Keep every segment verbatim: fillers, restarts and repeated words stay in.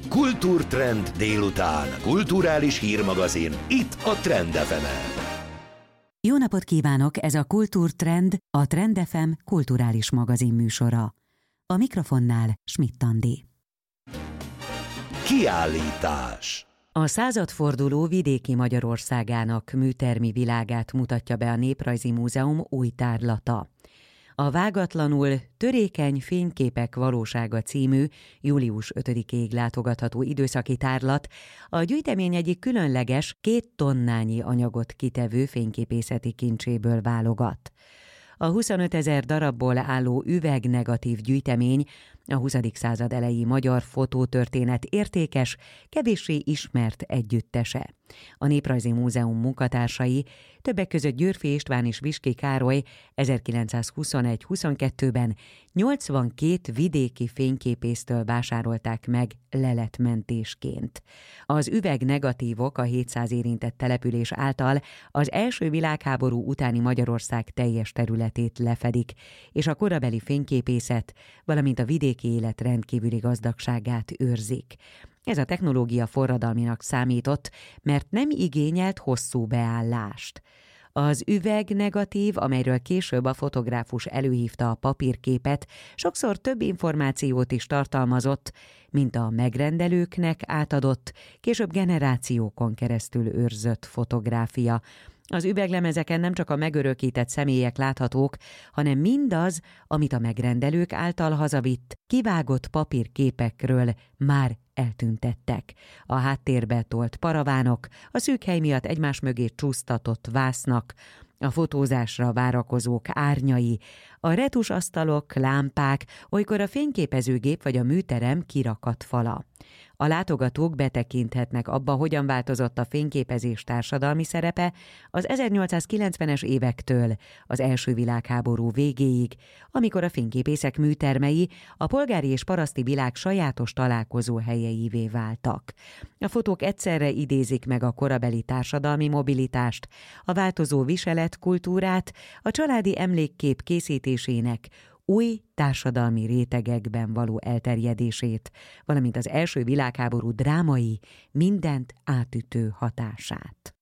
Kultúrtrend délután. Kulturális hírmagazin. Itt a Trend ef emen. Jó napot kívánok, ez a Kultúrtrend, a Trend ef em kulturális magazin műsora. A mikrofonnál Schmidt Andi. Kiállítás. A századforduló vidéki Magyarországának műtermi világát mutatja be a Néprajzi Múzeum új tárlata. A Vágatlanul törékeny fényképek valósága című július ötödikéig látogatható időszaki tárlat a gyűjtemény egyik különleges, két tonnányi anyagot kitevő fényképészeti kincséből válogat. A huszonötezer darabból álló üvegnegatív gyűjtemény a huszadik század elejé magyar fotótörténet értékes, kevéssé ismert együttese. A Néprajzi Múzeum munkatársai, többek között Győrfi István és Viski Károly ezerkilencszázhuszonegy-huszonkettőben nyolcvankét vidéki fényképésztől vásárolták meg leletmentésként. Az üvegnegatívok a hétszáz érintett település által az első világháború utáni Magyarország teljes területét lefedik, és a korabeli fényképészet, valamint a vidéki élet rendkívüli gazdagságát őrzik. Ez a technológia forradalminak számított, mert nem igényelt hosszú beállást. Az üvegnegatív, amelyről később a fotográfus előhívta a papírképet, sokszor több információt is tartalmazott, mint a megrendelőknek átadott, később generációkon keresztül őrzött fotográfia. Az üveglemezeken nem csak a megörökített személyek láthatók, hanem mindaz, amit a megrendelők által hazavitt, kivágott papírképekről már eltüntettek. A háttérbe tolt paravánok, a szűk hely miatt egymás mögé csúsztatott vásznak, a fotózásra várakozók árnyai, a retusasztalok, lámpák, olykor a fényképezőgép vagy a műterem kirakat fala. A látogatók betekinthetnek abba, hogyan változott a fényképezés társadalmi szerepe az ezernyolcszázkilencvenes évektől az első világháború végéig, amikor a fényképészek műtermei a polgári és paraszti világ sajátos találkozó helyeivé váltak. A fotók egyszerre idézik meg a korabeli társadalmi mobilitást, a változó viseletkultúrát, a családi emlékkép készítésének új társadalmi rétegekben való elterjedését, valamint az első világháború drámai, mindent átütő hatását.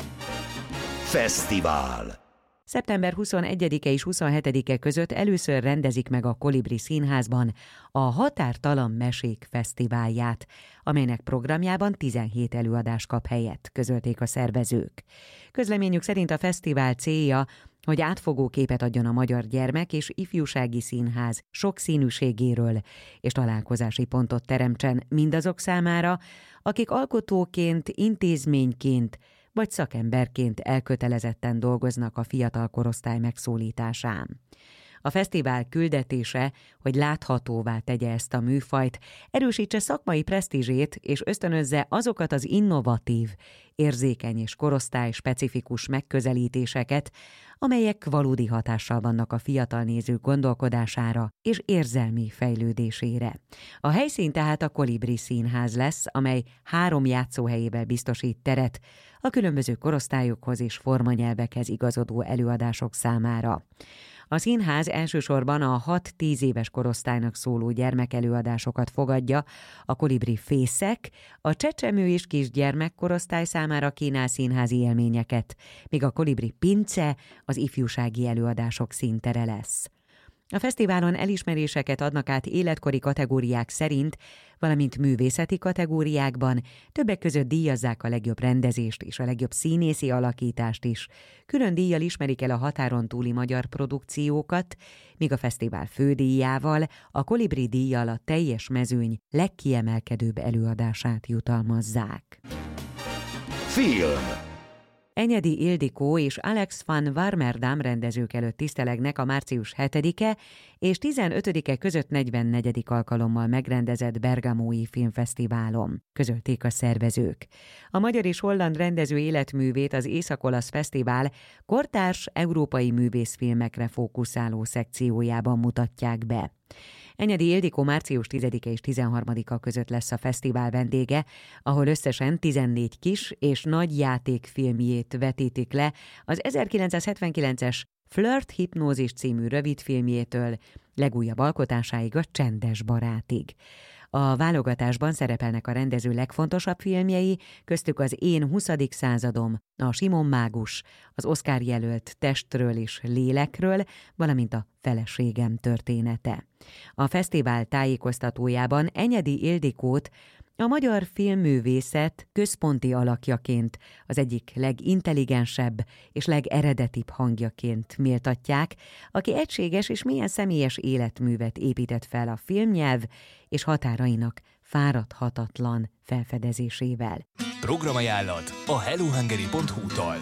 Fesztivál. szeptember huszonegyedike és huszonhetedike között először rendezik meg a Kolibri Színházban a Határtalan Mesék Fesztiválját, amelynek programjában tizenhét előadás kap helyet, közölték a szervezők. Közleményük szerint a fesztivál célja, hogy átfogó képet adjon a magyar gyermek és ifjúsági színház sokszínűségéről, és találkozási pontot teremtsen mindazok számára, akik alkotóként, intézményként vagy szakemberként elkötelezetten dolgoznak a fiatal korosztály megszólításán. A fesztivál küldetése, hogy láthatóvá tegye ezt a műfajt, erősítse szakmai presztízsét és ösztönözze azokat az innovatív, érzékeny és korosztály specifikus megközelítéseket, amelyek valódi hatással vannak a fiatal nézők gondolkodására és érzelmi fejlődésére. A helyszín tehát a Kolibri Színház lesz, amely három játszóhelyével biztosít teret a különböző korosztályokhoz és formanyelvekhez igazodó előadások számára. A színház elsősorban a hat-tíz éves korosztálynak szóló gyermekelőadásokat fogadja, a Kolibri Fészek a csecsemő és kisgyermek korosztály számára kínál színházi élményeket, míg a Kolibri Pince az ifjúsági előadások színtere lesz. A fesztiválon elismeréseket adnak át életkori kategóriák szerint, valamint művészeti kategóriákban, többek között díjazzák a legjobb rendezést és a legjobb színészi alakítást is. Külön díjjal ismerik el a határon túli magyar produkciókat, míg a fesztivál fődíjával, a Kolibri díjjal a teljes mezőny legkiemelkedőbb előadását jutalmazzák. Film. Enyedi Ildikó és Alex van Warmerdam rendezők előtt tisztelegnek a március hetedike és tizenötödike között negyvennegyedik alkalommal megrendezett Bergamói Filmfesztiválon, közölték a szervezők. A magyar és holland rendező életművét az Észak-olasz Fesztivál kortárs európai művészfilmekre fókuszáló szekciójában mutatják be. Enyedi Ildikó március tizedike és tizenharmadika között lesz a fesztivál vendége, ahol összesen tizennégy kis és nagy játékfilmjét vetítik le az ezerkilencszázhetvenkilences Flirt Hipnózis című rövidfilmjétől legújabb alkotásáig a Csendes barátig. A válogatásban szerepelnek a rendező legfontosabb filmjei, köztük az Én huszadik századom, a Simon Mágus, az Oscar jelölt Testről és lélekről, valamint a Feleségem története. A fesztivál tájékoztatójában Enyedi Ildikót a magyar filmművészet központi alakjaként, az egyik legintelligensebb és legeredetibb hangjaként méltatják, aki egységes és mélyen személyes életművet épített fel a filmnyelv és határainak fáradhatatlan felfedezésével. Programajánlat a hellohungary pont hu-tól.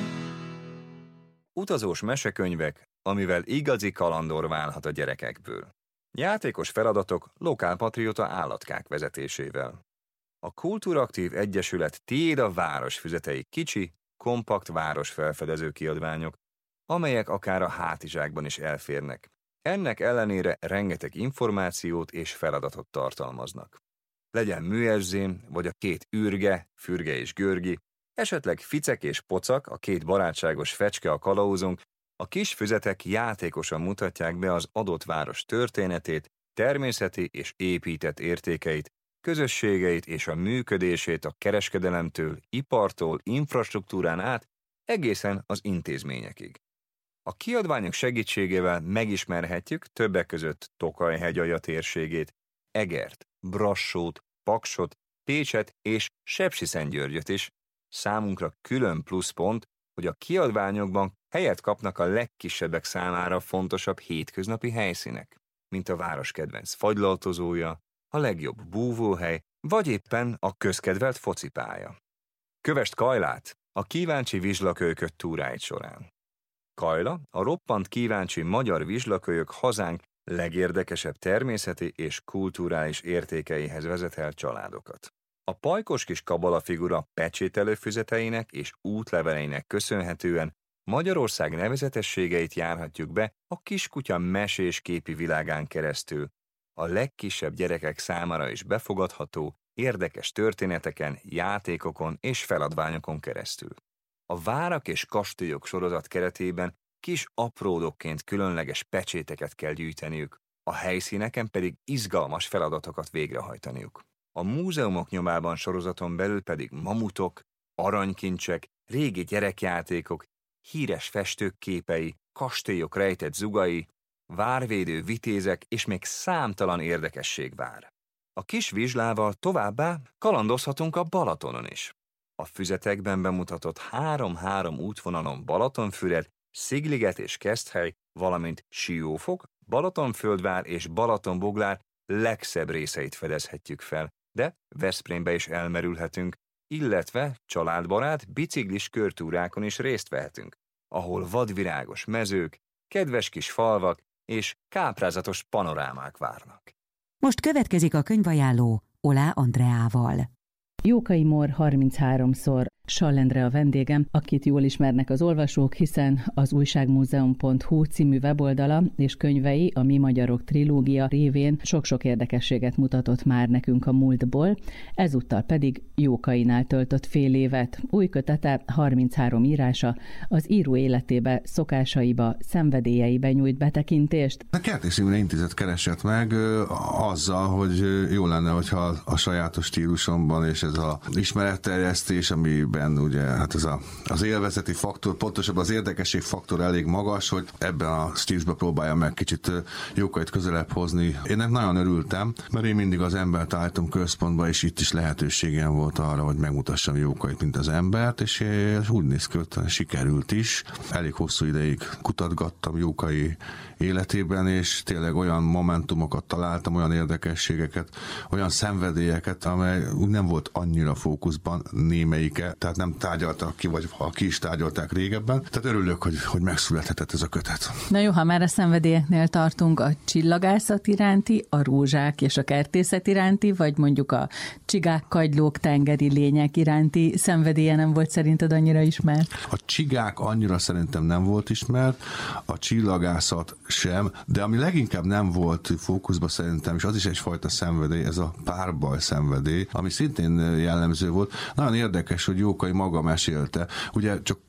Utazós mesekönyvek, amivel igazi kalandor válhat a gyerekekből. Játékos feladatok lokálpatrióta állatkák vezetésével. A Kultúraktív Egyesület Tiéd a város füzetei kicsi, kompakt városfelfedező kiadványok, amelyek akár a hátizsákban is elférnek. Ennek ellenére rengeteg információt és feladatot tartalmaznak. Legyen műezzém, vagy a két űrge, Fürge és Görgi, esetleg Ficek és Pocak, a két barátságos fecske a kalauzunk, a kis füzetek játékosan mutatják be az adott város történetét, természeti és épített értékeit, közösségeit és a működését a kereskedelemtől, ipartól, infrastruktúrán át, egészen az intézményekig. A kiadványok segítségével megismerhetjük többek között Tokaj-hegyalja térségét, Egert, Brassót, Paksot, Pécset és Sepsiszentgyörgyöt is. Számunkra külön pluszpont, hogy a kiadványokban helyet kapnak a legkisebbek számára fontosabb hétköznapi helyszínek, mint a város kedvenc fagylaltozója, a legjobb búvóhely, vagy éppen a közkedvelt focipálya. Kövesd Kajlát a kíváncsi vizslakölyök túráid során. Kajla a roppant kíváncsi magyar vizslakölyök hazánk legérdekesebb természeti és kulturális értékeihez vezet el családokat. A pajkos kis kabala figura pecsételő füzeteinek és útleveleinek köszönhetően Magyarország nevezetességeit járhatjuk be a kiskutya mesés képi világán keresztül, a legkisebb gyerekek számára is befogadható, érdekes történeteken, játékokon és feladványokon keresztül. A Várak és kastélyok sorozat keretében kis apródokként különleges pecséteket kell gyűjteniük, a helyszíneken pedig izgalmas feladatokat végrehajtaniuk. A múzeumok nyomában sorozaton belül pedig mamutok, aranykincsek, régi gyerekjátékok, híres festők képei, kastélyok rejtett zugai, várvédő vitézek és még számtalan érdekesség vár. A kis vizslával továbbá kalandozhatunk a Balatonon is. A füzetekben bemutatott három-három útvonalon Balatonfüred, Szigliget és Keszthely, valamint Siófok, Balatonföldvár és Balatonboglár legszebb részeit fedezhetjük fel, de Veszprémbe is elmerülhetünk, illetve családbarát biciklis körtúrákon is részt vehetünk, ahol vadvirágos mezők, kedves kis falvak és káprázatos panorámák várnak. Most következik a könyvajánló Olá Andreával. Jókai Mór harmincháromszor Sall Endre a vendégem, akit jól ismernek az olvasók, hiszen az újságmúzeum pont hu című weboldala és könyvei a Mi Magyarok trilógia révén sok-sok érdekességet mutatott már nekünk a múltból, ezúttal pedig Jókainál töltött fél évet. Új kötete, harminchárom írása, az író életébe, szokásaiba, szenvedélyeibe nyújt betekintést. A Kertész Imre Intézet keresett meg ö, azzal, hogy jó lenne, hogyha a sajátos stílusomban és ez az ismeretterjesztés, amiben ugye hát ez a, az élvezeti faktor, pontosabban az érdekesség faktor elég magas, hogy ebben a stílusban próbálja meg kicsit Jókait közelebb hozni. Én nagyon örültem, mert én mindig az embert állítom központba, és itt is lehetőségem volt arra, hogy megmutassam Jókait, mint az embert, és úgy néz ki, hogy sikerült is. Elég hosszú ideig kutatgattam Jókai életében, és tényleg olyan momentumokat találtam, olyan érdekességeket, olyan szenvedélyeket, amely nem volt annyira fókuszban némelyike, tehát nem tárgyaltak ki, vagy ha ki is tárgyalták régebben. Tehát örülök, hogy, hogy megszülethetett ez a kötet. Na jó, ha már a szenvedélyeknél tartunk, a csillagászat iránti, a rózsák és a kertészet iránti, vagy mondjuk a csigák, kagylók, tengeri lények iránti szenvedélye nem volt szerinted annyira ismert? A csigák annyira szerintem nem volt ismert, a csillagászat sem, de ami leginkább nem volt fókuszban szerintem, és az is egyfajta szenvedély, ez a párbaj szenvedély, ami szintén jellemző volt. Nagyon érdekes, hogy Jókai maga mesélte. Ugye csak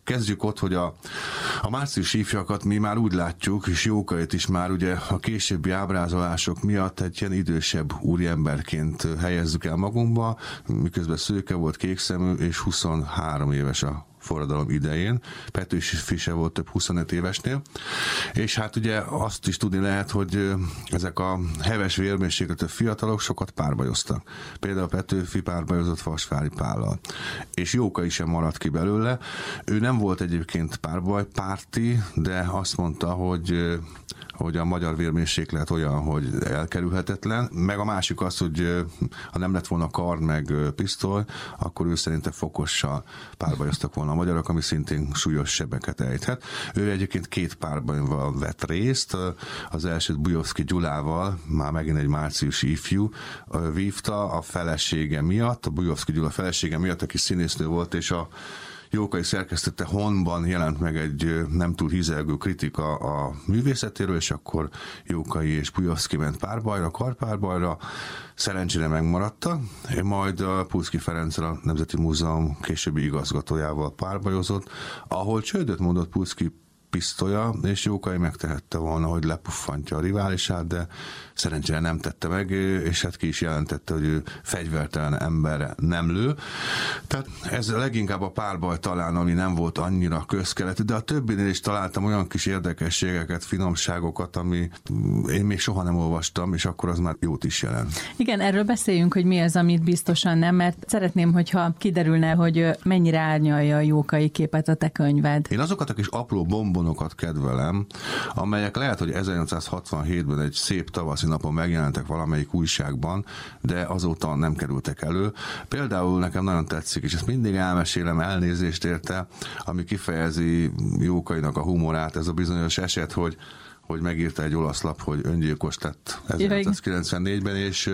Kezdjük ott, hogy a, a márciusi ifjakat mi már úgy látjuk, és Jókait is már ugye a későbbi ábrázolások miatt egy ilyen idősebb úriemberként helyezzük el magunkba, miközben szőke volt, kékszemű, és huszonhárom éves a forradalom idején. Petőfi se volt több huszonöt évesnél. És hát ugye azt is tudni lehet, hogy ezek a heves vérmérsékletű fiatalok sokat párbajoztak. Például Petőfi párbajozott Vasvári Pállal. És Jókai sem maradt ki belőle. Ő nem volt egyébként párbajpárti, de azt mondta, hogy hogy a magyar vérmérséklet olyan, hogy elkerülhetetlen. Meg a másik az, hogy ha nem lett volna kard meg pisztoly, akkor ő szerinte fokossal párbajoztak volna a magyarok, ami szintén súlyos sebeket ejthet. Ő egyébként két párbajban vett részt. Az elsőt Bujovszky Gyulával, már megint egy márciusi ifjú, vívta a felesége miatt, a Bujovszky Gyula felesége miatt, aki színésznő volt, és a Jókai szerkesztette Honban jelent meg egy nem túl hízelgő kritika a művészetéről, és akkor Jókai és Bujovszky ment párbajra, karpárbajra, szerencsére megmaradtak, majd a Pulszky Ferenccel, a Nemzeti Múzeum későbbi igazgatójával párbajozott, ahol csődöt mondott Pulszky pisztolya, és Jókai megtehette volna, hogy lepuffantja a riválisát, de szerencsére nem tette meg, és hát ki is jelentette, hogy ő fegyvertelen emberre nem lő. Tehát ez leginkább a párbaj talán, ami nem volt annyira közkeletű, de a többinél is találtam olyan kis érdekességeket, finomságokat, ami én még soha nem olvastam, és akkor az már jót is jelent. Igen, erről beszéljünk, hogy mi az, amit biztosan nem, mert szeretném, hogyha kiderülne, hogy mennyire árnyalja a Jókai képet a te könyved. Én azokat a kis apró bombonokat kedvelem, amelyek lehet, hogy ezernyolcszázhatvanhétben egy szép tavaszi napon megjelentek valamelyik újságban, de azóta nem kerültek elő. Például nekem nagyon tetszik, és ezt mindig elmesélem, elnézést érte, ami kifejezi Jókainak a humorát, ez a bizonyos eset, hogy hogy megírta egy olasz lap, hogy öngyilkos lett ezernyolcszázkilencvennégyben, és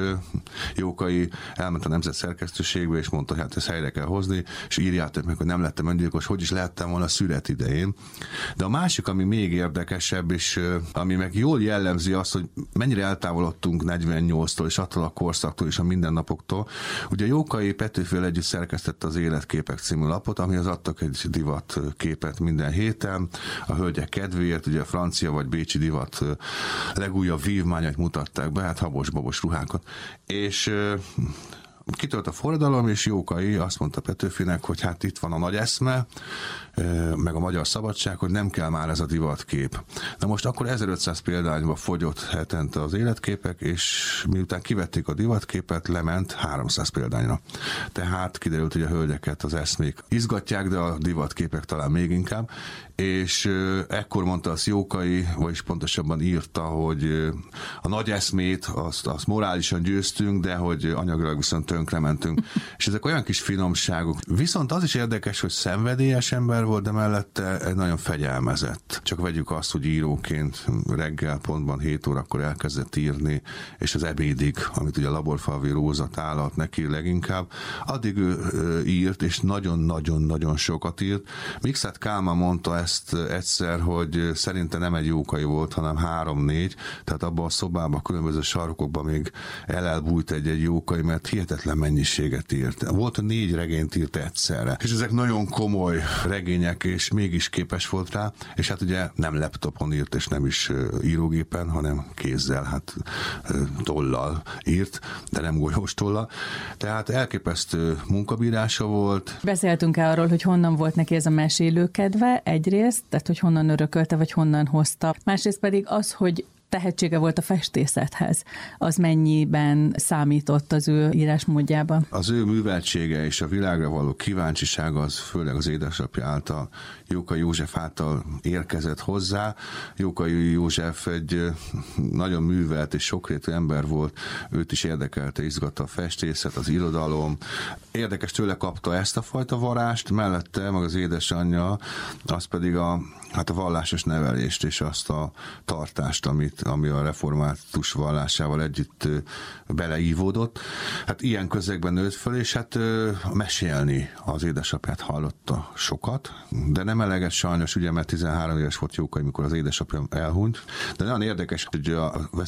Jókai elment a Nemzet szerkesztőségbe, és mondta, hogy hát ezt helyre kell hozni, és írjátok meg, hogy nem lettem öngyilkos, hogy is lehettem volna szület idején. De a másik, ami még érdekesebb, és ami meg jól jellemzi azt, hogy mennyire eltávolodtunk negyvennyolctól, és attól a korszaktól, és a mindennapoktól. Ugye Jókai Petőfivel együtt szerkesztette az Életképek című lapot, amihez adtak egy divat képet minden héten, a hölgyek kedvéért, ugye a francia vagy bécsi divat legújabb vívmányait mutatták be, hát habos-babos ruhákat. És kitölt a forradalom, és Jókai azt mondta Petőfinek, hogy hát itt van a nagy eszme, meg a magyar szabadság, hogy nem kell már ez a divatkép. Na most akkor ezerötszáz példányba fogyott hetente az Életképek, és miután kivették a divatképet, lement háromszáz példányra. Tehát kiderült, hogy a hölgyeket az eszmék izgatják, de a divatképek talán még inkább, és ekkor mondta azt Jókai, vagyis pontosabban írta, hogy a nagy eszmét, azt, azt morálisan győztünk, de hogy anyagilag viszont tönkrementünk. És ezek olyan kis finomságok. Viszont az is érdekes, hogy szenvedélyes ember volt, de mellette egy nagyon fegyelmezett. Csak vegyük azt, hogy íróként reggel pontban hét órakor elkezdett írni, és az ebédig, amit ugye a Laborfalvi Róza tálat neki leginkább, addig ő írt, és nagyon-nagyon-nagyon sokat írt. Mikszáth Kálmán mondta ezt egyszer, hogy szerinte nem egy Jókai volt, hanem három-négy, tehát abban a szobában, a különböző sarkokban még elelbújt egy-egy Jókai, mert hihetetlen mennyiséget írt. Volt, hogy négy regényt írt egyszerre. És ezek nagyon komoly regények, és mégis képes volt rá, és hát ugye nem laptopon írt, és nem is írógépen, hanem kézzel, hát tollal írt, de nem golyós tollal. Tehát elképesztő munkabírása volt. Beszéltünk el arról, hogy honnan volt neki ez a mesélőkedve egyrészt, tehát hogy honnan örökölte, vagy honnan hozta. Másrészt pedig az, hogy tehetsége volt a festészethez. Az mennyiben számított az ő írásmódjában? Az ő műveltsége és a világra való kíváncsisága az főleg az édesapja által, Jókai József által érkezett hozzá. Jókai József egy nagyon művelt és sokrétű ember volt, őt is érdekelte, izgatta a festészet, az irodalom. Érdekes, tőle kapta ezt a fajta varást, mellette meg az édesanyja, az pedig a, hát a vallásos nevelést és azt a tartást, amit, ami a református vallásával együtt beleívódott. Hát ilyen közegben nőtt föl, és hát mesélni az édesapját hallotta sokat, de nem eleget sajnos, ugye, mert tizenhárom éves volt Jókai, mikor az édesapja elhunyt. De nagyon érdekes, hogy a, veszük a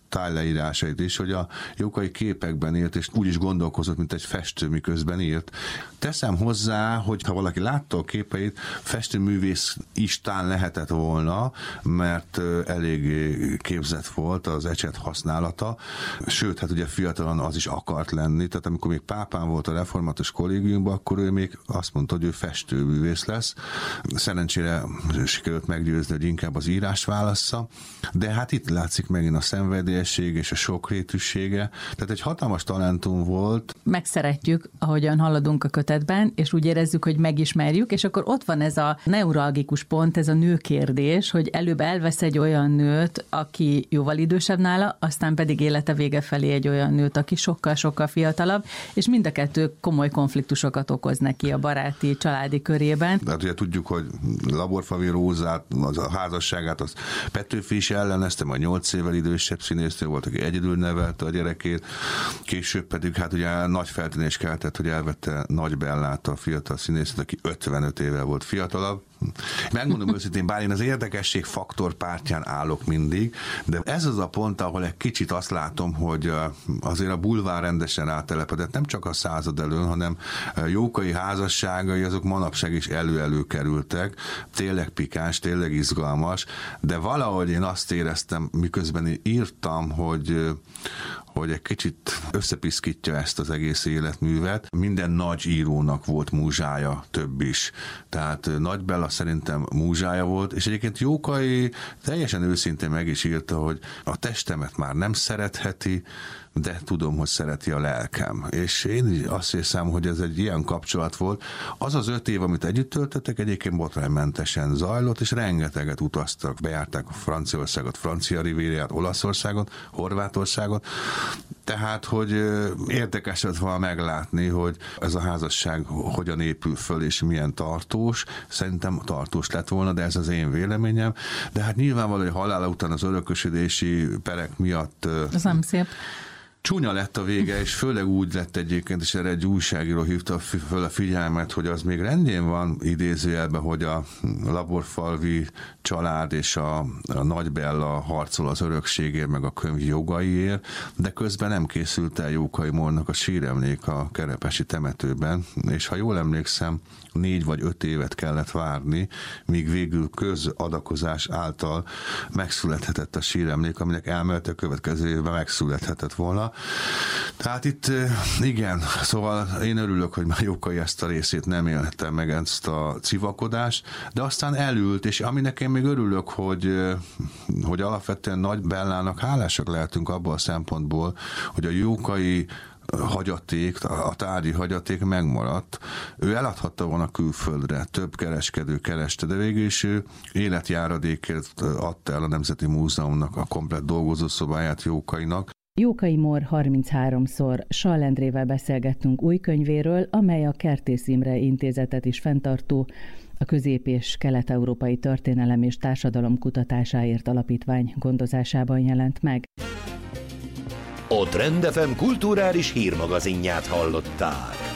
tájleírásait is, hogy a Jókai képekben írt, és úgy is gondolkozott, mint egy festő, miközben írt. Teszem hozzá, hogy ha valaki látta a képeit, festőművész is tán lehetett volna, mert eléggé képzett volt az ecset használata, sőt, hát ugye fiatalon az is akart lenni, tehát amikor még pápán volt a református kollégiumban, akkor ő még azt mondta, hogy ő festőművész lesz. Szerencsére sikerült meggyőzni, hogy inkább az írás válassza, de hát itt látszik megint a szenvedélyesség és a sokrétűsége, tehát egy hatalmas talentum volt. Megszeretjük, ahogyan haladunk a kötetben, és úgy érezzük, hogy megismerjük, és akkor ott van ez a neuralgikus pont, ez a nőkérdés, hogy előbb elvesz egy olyan nőt, aki jóval idősebb nála, aztán pedig élete vége felé egy olyan nőt, aki sokkal-sokkal fiatalabb, és mind a kettő komoly konfliktusokat okoz neki a baráti, családi körében. Hát ugye tudjuk, hogy Laborfavi Rózát, az a házasságát, az Petőfi is ellenezte, majd nyolc évvel idősebb színésznő volt, aki egyedül nevelte a gyerekét, később pedig hát ugye nagy feltűnés keltett, hogy elvette Nagy Bellát, a fiatal színésznőt, aki ötvenöt évvel volt fiatalabb. Megmondom őszintén, bár én az érdekesség faktor pártján állok mindig, de ez az a pont, ahol egy kicsit azt látom, hogy azért a bulvár rendesen áttelepedett, nem csak a század elől, hanem Jókai házasságai, azok manapság is elő-elő kerültek, tényleg pikáns, tényleg izgalmas, de valahogy én azt éreztem, miközben én írtam, hogy hogy egy kicsit összepiszkítja ezt az egész életművet. Minden nagy írónak volt múzsája, több is. Tehát Nagy Bella szerintem múzsája volt, és egyébként Jókai teljesen őszintén meg is írta, hogy a testemet már nem szeretheti, de tudom, hogy szereti a lelkem. És én azt hiszem, hogy ez egy ilyen kapcsolat volt. Az az öt év, amit együtt töltöttek, egyébként botránymentesen zajlott, és rengeteget utaztak, bejárták a Franciaországot, Francia Rivériát, Olaszországot, Horvátországot. Tehát, hogy érdekes lett volna meglátni, hogy ez a házasság hogyan épül föl, és milyen tartós. Szerintem tartós lett volna, de ez az én véleményem. De hát nyilvánvaló, hogy halála után az örökösödési perek miatt... Ez nem szép. Csúnya lett a vége, és főleg úgy lett egyébként, és erre egy újságíró hívta föl a figyelmet, hogy az még rendjén van idézőjelben, hogy a Laborfalvi család és a, a Nagy Bella harcol az örökségért, meg a könyv jogaiért, de közben nem készült el Jókai Mornak a síremlék a kerepesi temetőben, és ha jól emlékszem, négy vagy öt évet kellett várni, míg végül közadakozás által megszülethetett a síremlék, aminek elméletileg a következő évben megszülethetett volna. Tehát itt igen, szóval én örülök, hogy már Jókai ezt a részét nem élhettem meg, ezt a civakodást, de aztán elült, és aminek én még örülök, hogy, hogy alapvetően Nagy Bellának hálásak lehetünk abban a szempontból, hogy a Jókai hagyaték, a tárgyi hagyaték megmaradt. Ő eladhatta volna külföldre, több kereskedő kereste, de végül is ő életjáradékért adta el a Nemzeti Múzeumnak a komplett dolgozószobáját Jókainak. Jókai Mór harmincháromszor Sall Endrével beszélgettünk új könyvéről, amely a Kertész Imre Intézetet is fenntartó, a Közép- és Kelet-Európai Történelem és Társadalom Kutatásáért Alapítvány gondozásában jelent meg. A Trend ef em kulturális hírmagazinját hallották.